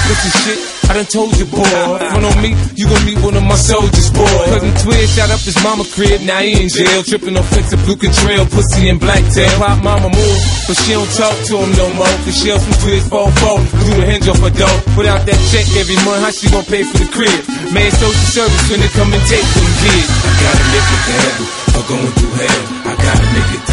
rappers and shit. I done told you, boy, front on me, you gon' meet one of my soldiers, boy. Cousin Twig shot up his mama crib, now he in jail. Trippin' on flicks of blue contrail, pussy and blacktail. Pop mama move, but she don't talk to him no more. Cause she from Twigs 4-4, threw the hinge off her door. Put out that check every month, how she gon' pay for the crib? Man, social service when they come and take them kids. I gotta make it to heaven, or going through hell. I gotta make it to